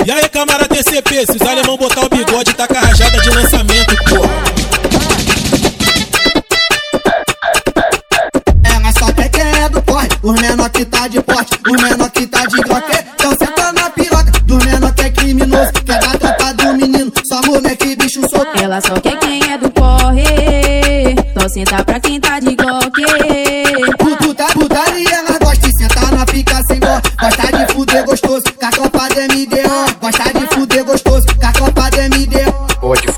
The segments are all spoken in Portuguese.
E aí, camarada TCP, se os alemão botar o bigode, tá com a rajada de lançamento, porra. Ela só quer quem é do corre, os menor que tá de porte, os menor que tá de glock. Então senta na piroca, do menor que é criminoso, quer dar tropa do menino, só moleque bicho solto. Ela só quer quem é do corre, então senta pra quem tá de glock. Putaria, ela gosta de sentar na pica sem dó, gosta de fuder gostoso, com a tropa do MDO. Gosta de fuder gostoso, com a tropa do MDO.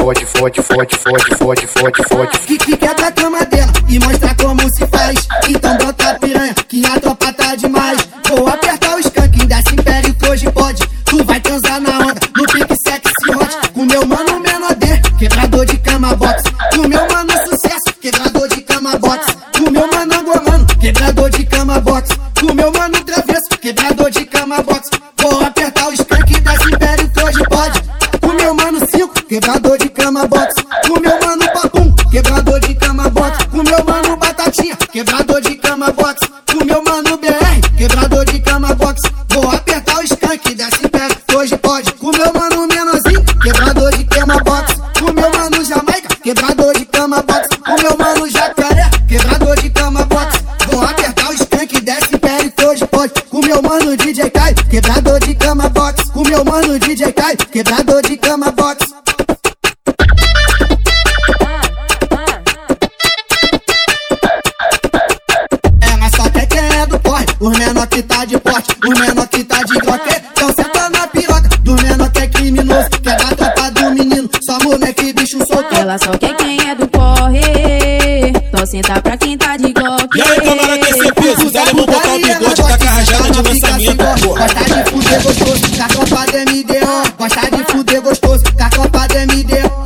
Fode. Que quebra a cama dela e mostra como se faz. Então brota a piranha, que a tropa tá demais. Vou apertar o skunk, desce império que hoje pode. Tu vai transar na onda, no pique sexy hot. Com meu mano menor D, quebrador de cama box. Com meu mano sucesso, quebrador de cama box. Com meu mano angolano, quebrador de cama box. Com meu mano travesso, quebrador de cama box. Vou apertar o skunk, desce império que hoje pode. Com meu mano 5, quebrador de cama box. Com meu mano papum, quebrador de cama box. Com meu mano batatinha, quebrador de cama box. Com meu mano BR, quebrador de cama box. Vou apertar o skunk, desce pé, hoje pode. Com meu mano menorzinho, quebrador de cama box. Com meu mano Jamaica, quebrador de cama box. Com meu mano Jacaré, quebrador de cama box. Vou apertar o skunk, desce pé, hoje pode. Com meu mano DJ Kai, quebrador de cama box. Com meu mano DJ Kai, quebrador de cama box. Os menor que tá de porte, os menor que tá de glock. Então senta na piroca, do menor que é criminoso, quer dar tropa do menino, só moleque bicho solto. Ela só quer quem é do corre, então senta pra quem tá de glock. E aí, camarada TCP, se os alemão botar o bigode, tá com a rajada de lançamento, porra. Gosta de fuder gostoso, com a tropa do MDO. Gosta de fuder gostoso, com a tropa do MDO.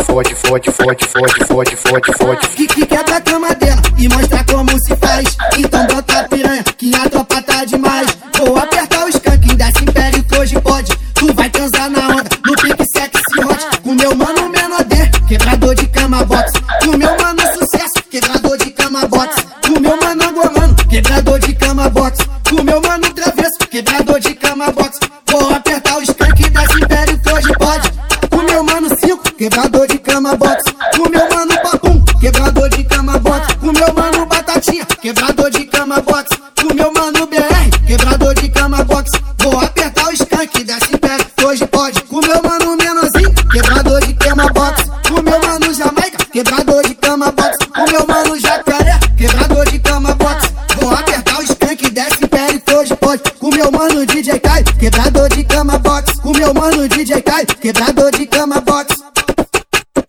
Fode. Que quebra a cama dela e mostra como se faz. Então brota a piranha, que a tropa tá demais. Vou apertar o skunk, desce império que hoje pode. Tu vai transar na onda, no pique sexy hot. Com meu mano menor D, quebrador de cama box. Com meu mano sucesso, quebrador de cama box. Com meu mano angolano, quebrador de cama box. Com meu mano travesso, quebrador de cama box. Vou apertar o skunk, desce império que hoje pode. Com meu mano 5, quebrador de cama box. Com meu mano papum, quebrador de cama box. Com meu mano batatinha, quebrador de cama box. Com meu mano BR, quebrador de cama box. Vou apertar o skunk, desce pé, hoje pode. Com meu mano menorzinho, quebrador de cama box. Com meu mano Jamaica, quebrador de cama box. Com meu mano Jacaré, quebrador de cama box. Vou apertar o skunk, desce pé, hoje pode. Com meu mano DJ Kai, quebrador de cama box. Com meu mano DJ Kai, quebrador de cama box.